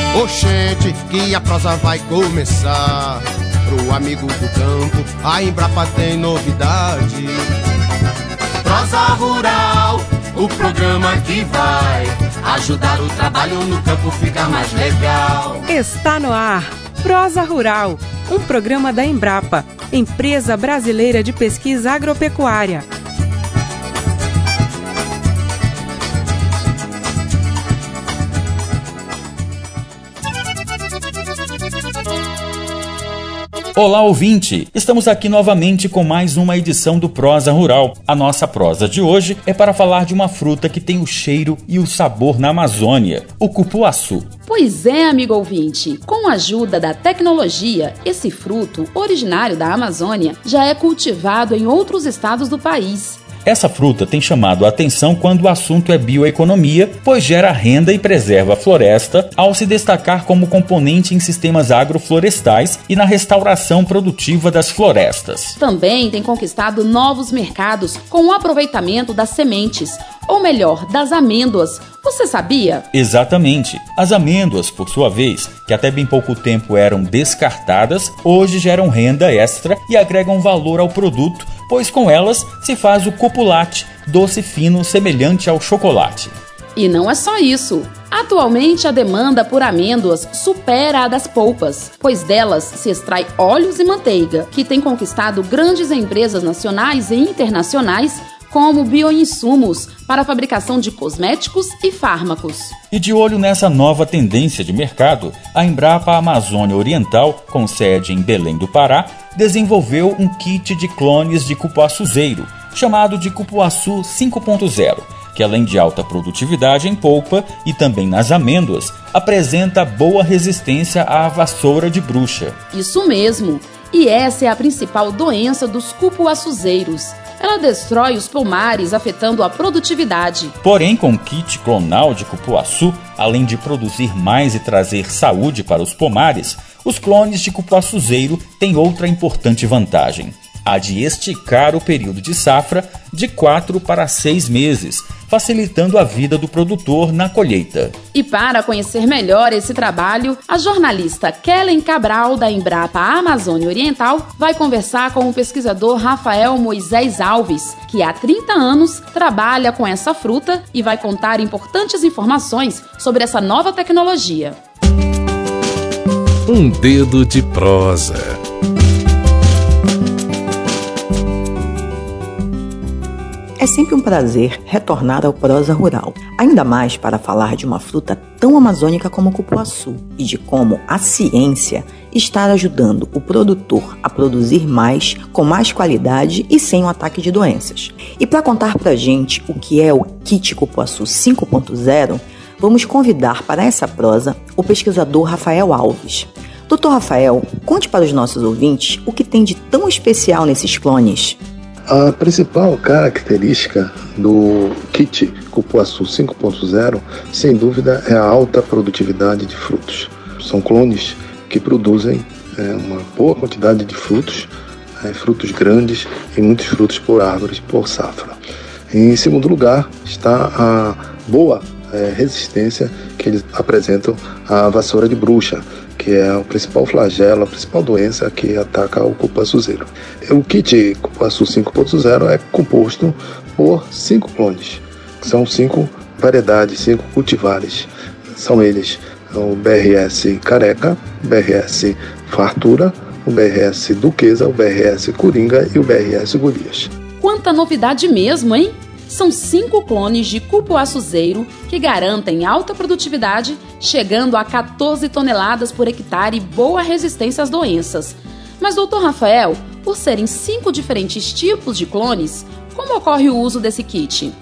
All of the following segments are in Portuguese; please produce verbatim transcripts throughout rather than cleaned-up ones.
Oxente, que a prosa vai começar. Pro amigo do campo, a Embrapa tem novidade. Prosa Rural, o programa que vai ajudar o trabalho no campo ficar mais legal. Está no ar, Prosa Rural, um programa da Embrapa, Empresa Brasileira de Pesquisa Agropecuária. Olá, ouvinte! Estamos aqui novamente com mais uma edição do Prosa Rural. A nossa prosa de hoje é para falar de uma fruta que tem o cheiro e o sabor na Amazônia, o cupuaçu. Pois é, amigo ouvinte, com a ajuda da tecnologia, esse fruto, originário da Amazônia, já é cultivado em outros estados do país. Essa fruta tem chamado a atenção quando o assunto é bioeconomia, pois gera renda e preserva a floresta ao se destacar como componente em sistemas agroflorestais e na restauração produtiva das florestas. Também tem conquistado novos mercados com o aproveitamento das sementes, ou melhor, das amêndoas. Você sabia? Exatamente. As amêndoas, por sua vez, que até bem pouco tempo eram descartadas, hoje geram renda extra e agregam valor ao produto, pois com elas se faz o cupulate, doce fino semelhante ao chocolate. E não é só isso. Atualmente a demanda por amêndoas supera a das polpas, pois delas se extrai óleos e manteiga, que tem conquistado grandes empresas nacionais e internacionais como bioinsumos para a fabricação de cosméticos e fármacos. E de olho nessa nova tendência de mercado, a Embrapa Amazônia Oriental, com sede em Belém do Pará, desenvolveu um kit de clones de cupuaçuzeiro, chamado de Cupuaçu cinco ponto zero, que além de alta produtividade em polpa e também nas amêndoas, apresenta boa resistência à vassoura de bruxa. Isso mesmo! E essa é a principal doença dos cupuaçuzeiros. Ela destrói os pomares, afetando a produtividade. Porém, com o kit clonal de cupuaçu, além de produzir mais e trazer saúde para os pomares, os clones de cupuaçuzeiro têm outra importante vantagem: a de esticar o período de safra de quatro para seis meses, facilitando a vida do produtor na colheita. E para conhecer melhor esse trabalho, a jornalista Kellen Cabral, da Embrapa Amazônia Oriental, vai conversar com o pesquisador Rafael Moisés Alves, que há trinta anos trabalha com essa fruta e vai contar importantes informações sobre essa nova tecnologia. Um dedo de prosa. É sempre um prazer retornar ao Prosa Rural, ainda mais para falar de uma fruta tão amazônica como o cupuaçu e de como a ciência está ajudando o produtor a produzir mais, com mais qualidade e sem o ataque de doenças. E para contar pra gente o que é o kit Cupuaçu cinco ponto zero, vamos convidar para essa prosa o pesquisador Rafael Alves. doutor Rafael, conte para os nossos ouvintes o que tem de tão especial nesses clones. A principal característica do kit Cupuaçu cinco ponto zero, sem dúvida, é a alta produtividade de frutos. São clones que produzem é, uma boa quantidade de frutos, é, frutos grandes e muitos frutos por árvore, por safra. Em segundo lugar, está a boa é, resistência que eles apresentam à vassoura de bruxa, que é o principal flagelo, a principal doença que ataca o cupuaçuzeiro. O kit Cupuaçu cinco ponto zero é composto por cinco clones, que são cinco variedades, cinco cultivares. São eles o B R S Careca, o B R S Fartura, o B R S Duquesa, o B R S Coringa e o B R S Golias. Quanta novidade mesmo, hein? São cinco clones de cupuaçuzeiro que garantem alta produtividade, chegando a quatorze toneladas por hectare e boa resistência às doenças. Mas, doutor Rafael, por serem cinco diferentes tipos de clones, como ocorre o uso desse kit?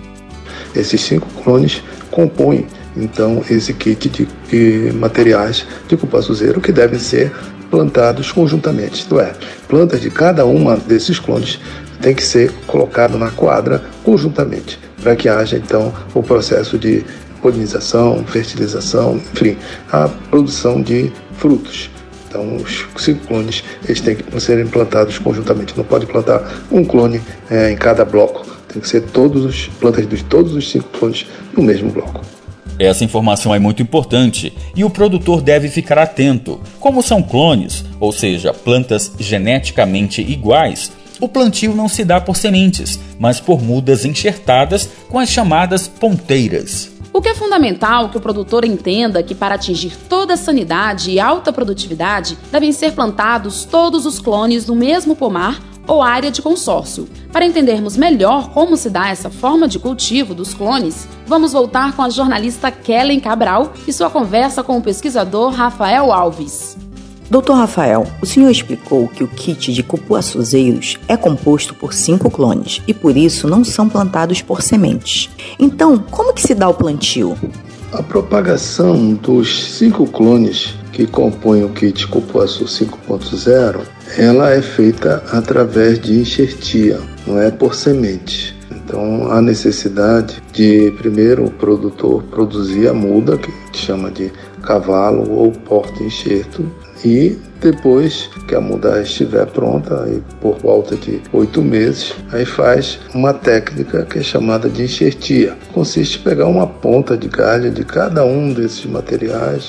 Esses cinco clones compõem, então, esse kit de, de materiais de cupuaçuzeiro que devem ser plantados conjuntamente. Isto é, plantas de cada uma desses clones tem que ser colocado na quadra conjuntamente, para que haja então o processo de polinização, fertilização, enfim, a produção de frutos. Então, os cinco clones eles têm que serem plantados conjuntamente. Não pode plantar um clone é, em cada bloco. Tem que ser todos os plantas de todos os cinco clones no mesmo bloco. Essa informação é muito importante e o produtor deve ficar atento. Como são clones, ou seja, plantas geneticamente iguais, o plantio não se dá por sementes, mas por mudas enxertadas com as chamadas ponteiras. O que é fundamental que o produtor entenda que para atingir toda a sanidade e alta produtividade devem ser plantados todos os clones no mesmo pomar ou área de consórcio. Para entendermos melhor como se dá essa forma de cultivo dos clones, vamos voltar com a jornalista Kellen Cabral e sua conversa com o pesquisador Rafael Alves. doutor Rafael, o senhor explicou que o kit de cupuaçuzeiros é composto por cinco clones e por isso não são plantados por sementes. Então, como que se dá o plantio? A propagação dos cinco clones que compõem o kit Cupuaçu cinco ponto zero, ela é feita através de enxertia, não é por semente. Então, há necessidade de, primeiro, o produtor produzir a muda, que a gente chama de cavalo ou porta-enxerto, e depois que a muda estiver pronta, aí por volta de oito meses, aí faz uma técnica que é chamada de enxertia. Consiste em pegar uma ponta de galho de cada um desses materiais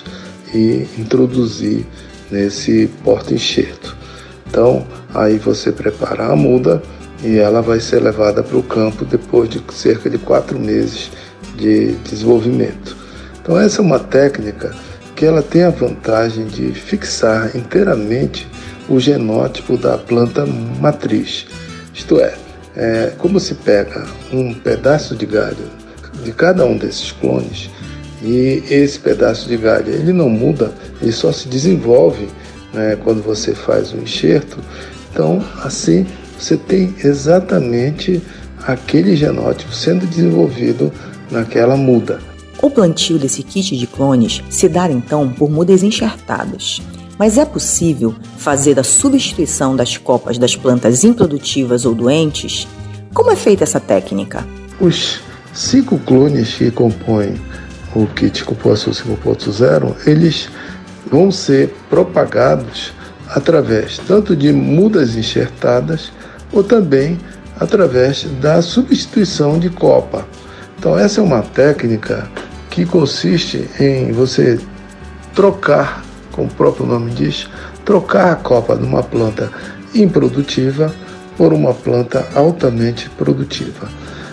e introduzir nesse porta-enxerto. Então, aí você prepara a muda e ela vai ser levada para o campo depois de cerca de quatro meses de desenvolvimento. Então, essa é uma técnica que ela tem a vantagem de fixar inteiramente o genótipo da planta matriz. Isto é, é como se pega um pedaço de galho de cada um desses clones e esse pedaço de galho ele não muda, ele só se desenvolve, né, quando você faz o enxerto. Então, assim, você tem exatamente aquele genótipo sendo desenvolvido naquela muda. O plantio desse kit de clones se dá então por mudas enxertadas. Mas é possível fazer a substituição das copas das plantas improdutivas ou doentes? Como é feita essa técnica? Os cinco clones que compõem o kit Cupuaçu cinco ponto zero, eles vão ser propagados através tanto de mudas enxertadas ou também através da substituição de copa. Então, essa é uma técnica que consiste em você trocar, como o próprio nome diz, trocar a copa de uma planta improdutiva por uma planta altamente produtiva.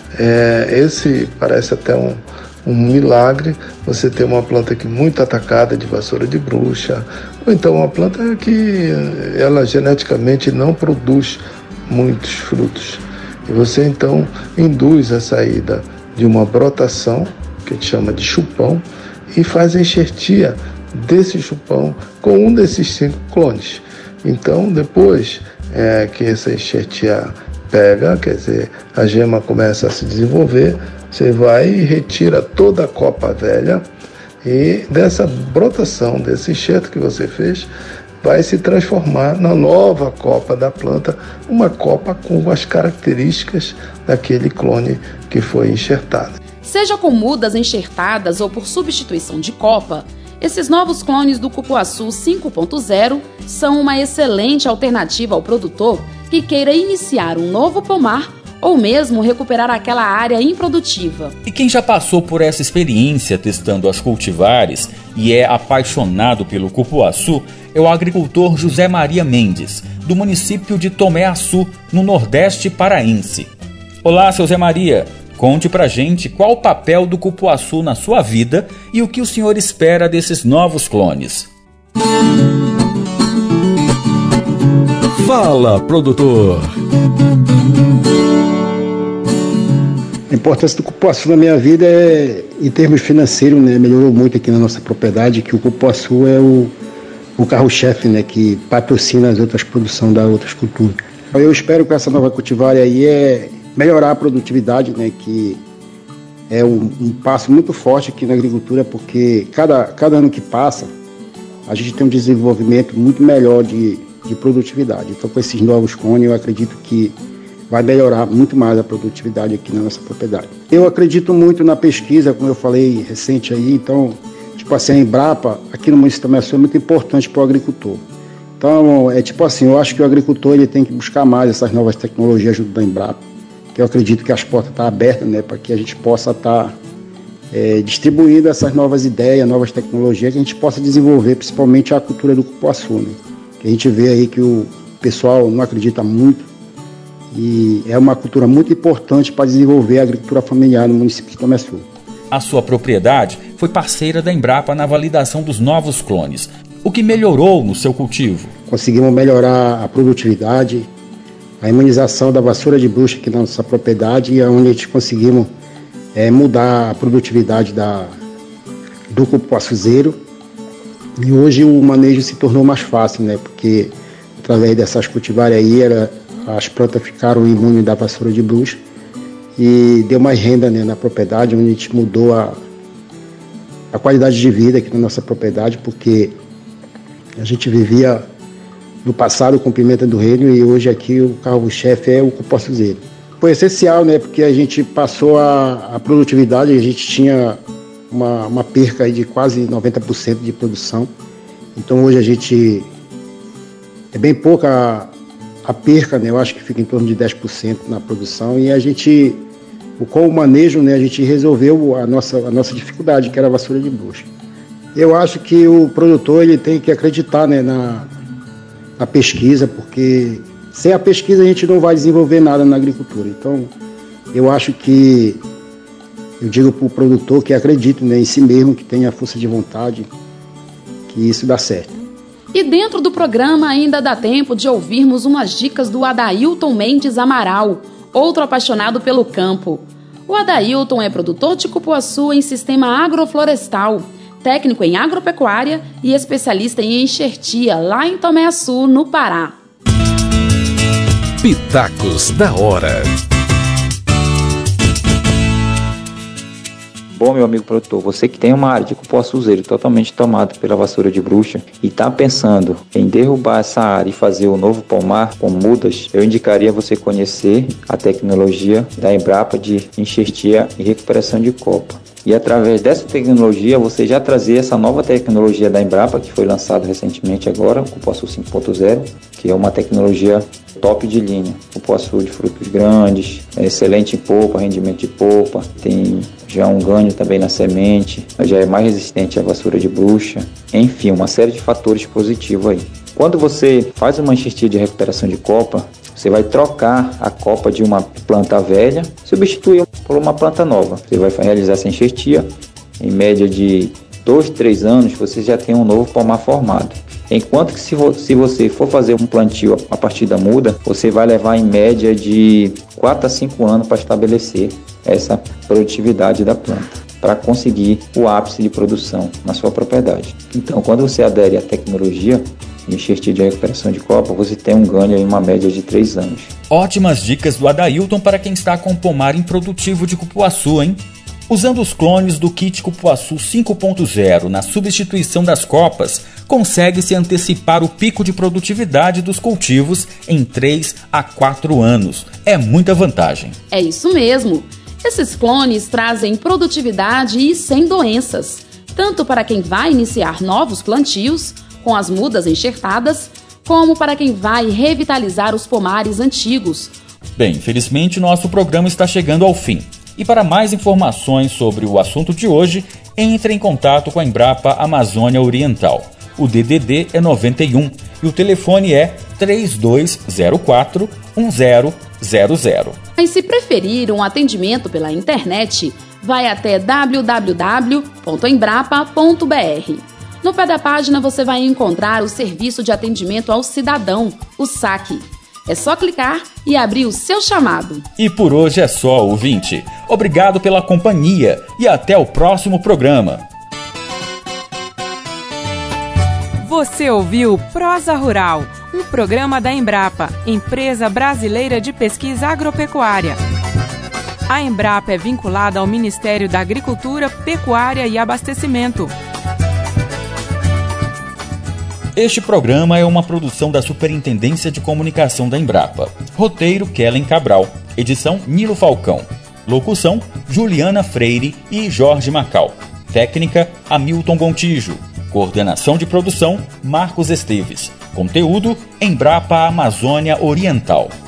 É, esse parece até um, um milagre, você ter uma planta que muito atacada de vassoura de bruxa, ou então uma planta que ela geneticamente não produz muitos frutos. E você então induz a saída de uma brotação, que a gente chama de chupão, e faz a enxertia desse chupão com um desses cinco clones. Então, depois é, que essa enxertia pega, quer dizer, a gema começa a se desenvolver, você vai e retira toda a copa velha e dessa brotação, desse enxerto que você fez, vai se transformar na nova copa da planta, uma copa com as características daquele clone que foi enxertado. Seja com mudas enxertadas ou por substituição de copa, esses novos clones do Cupuaçu cinco ponto zero são uma excelente alternativa ao produtor que queira iniciar um novo pomar ou mesmo recuperar aquela área improdutiva. E quem já passou por essa experiência testando as cultivares e é apaixonado pelo cupuaçu é o agricultor José Maria Mendes, do município de Tomé Açu, no Nordeste paraense. Olá, seu Zé Maria! Conte pra gente qual o papel do cupuaçu na sua vida e o que o senhor espera desses novos clones. Fala, produtor! A importância do cupuaçu na minha vida é, em termos financeiros, né, melhorou muito aqui na nossa propriedade, que o cupuaçu é o, o carro-chefe, né, que patrocina as outras produções das outras culturas. Eu espero que essa nova cultivar aí é melhorar a produtividade, né, que é um, um passo muito forte aqui na agricultura, porque cada, cada ano que passa, a gente tem um desenvolvimento muito melhor de, de produtividade. Então, com esses novos clones, eu acredito que vai melhorar muito mais a produtividade aqui na nossa propriedade. Eu acredito muito na pesquisa, como eu falei recente aí, então, tipo assim, a Embrapa, aqui no município também é muito importante para o agricultor. Então, é tipo assim, eu acho que o agricultor ele tem que buscar mais essas novas tecnologias junto da Embrapa, que eu acredito que as portas estão abertas, né, para que a gente possa estar é, distribuindo essas novas ideias, novas tecnologias, que a gente possa desenvolver principalmente a cultura do cupuaçu, né? Que a gente vê aí que o pessoal não acredita muito e é uma cultura muito importante para desenvolver a agricultura familiar no município de Tomé Sul. A sua propriedade foi parceira da Embrapa na validação dos novos clones, o que melhorou no seu cultivo. Conseguimos melhorar a produtividade, a imunização da vassoura de bruxa aqui na nossa propriedade, e é onde a gente conseguimos é, mudar a produtividade da, do cupuaçuzeiro. E hoje o manejo se tornou mais fácil, né? Porque através dessas cultivares aí, era, as plantas ficaram imunes da vassoura de bruxa e deu mais renda, né, na propriedade, onde a gente mudou a, a qualidade de vida aqui na nossa propriedade, porque a gente vivia no passado com pimenta do reino e hoje aqui o carro-chefe é o cupuaçuzeiro. Foi essencial, né, porque a gente passou a, a produtividade, a gente tinha uma, uma perca aí de quase noventa por cento de produção. Então hoje a gente é bem pouca a, a perca, né, eu acho que fica em torno de dez por cento na produção, e a gente, com o manejo, né, a gente resolveu a nossa, a nossa dificuldade, que era a vassoura de bruxa. Eu acho que o produtor ele tem que acreditar, né, na, na pesquisa, porque sem a pesquisa a gente não vai desenvolver nada na agricultura. Então, eu acho que, eu digo para o produtor que acredite, né, em si mesmo, que tenha força de vontade, que isso dá certo. E dentro do programa ainda dá tempo de ouvirmos umas dicas do Adailton Mendes Amaral, outro apaixonado pelo campo. O Adailton é produtor de cupuaçu em sistema agroflorestal, técnico em agropecuária e especialista em enxertia, lá em Tomé Açu, no Pará. Pitacos da hora. Bom, meu amigo produtor, você que tem uma área de cupuaçuzeiro totalmente tomada pela vassoura de bruxa e está pensando em derrubar essa área e fazer um novo pomar com mudas, eu indicaria você conhecer a tecnologia da Embrapa de enxertia e recuperação de copa. E através dessa tecnologia, você já trazer essa nova tecnologia da Embrapa, que foi lançada recentemente agora, o Cupuaçu cinco ponto zero, que é uma tecnologia top de linha. Cupuaçu de frutos grandes, é excelente em polpa, rendimento de polpa, tem já um ganho também na semente, já é mais resistente à vassoura de bruxa. Enfim, uma série de fatores positivos aí. Quando você faz uma enxertia de recuperação de copa, você vai trocar a copa de uma planta velha, substituir por uma planta nova. Você vai realizar essa enxertia, em média de dois, três anos, você já tem um novo pomar formado. Enquanto que se, se você for fazer um plantio a partir da muda, você vai levar em média de quatro a cinco anos para estabelecer essa produtividade da planta, para conseguir o ápice de produção na sua propriedade. Então, quando você adere à tecnologia de enxertia de recuperação de copa, você tem um ganho em uma média de três anos. Ótimas dicas do Adailton para quem está com pomar improdutivo de cupuaçu, hein? Usando os clones do kit Cupuaçu cinco ponto zero na substituição das copas, consegue-se antecipar o pico de produtividade dos cultivos em três a quatro anos. É muita vantagem. É isso mesmo. Esses clones trazem produtividade e sem doenças, tanto para quem vai iniciar novos plantios, com as mudas enxertadas, como para quem vai revitalizar os pomares antigos. Bem, infelizmente nosso programa está chegando ao fim. E para mais informações sobre o assunto de hoje, entre em contato com a Embrapa Amazônia Oriental. O D D D é noventa e um e o telefone é três dois zero quatro um zero zero zero. Mas se preferir um atendimento pela internet, vai até w w w ponto embrapa ponto b r. No pé da página você vai encontrar o Serviço de Atendimento ao Cidadão, o S A C. É só clicar e abrir o seu chamado. E por hoje é só, ouvinte. Obrigado pela companhia e até o próximo programa. Você ouviu Prosa Rural, um programa da Embrapa, Empresa Brasileira de Pesquisa Agropecuária. A Embrapa é vinculada ao Ministério da Agricultura, Pecuária e Abastecimento. Este programa é uma produção da Superintendência de Comunicação da Embrapa. Roteiro Kellen Cabral. Edição Nilo Falcão. Locução Juliana Freire e Jorge Macal. Técnica Hamilton Gontijo. Coordenação de produção Marcos Esteves. Conteúdo Embrapa Amazônia Oriental.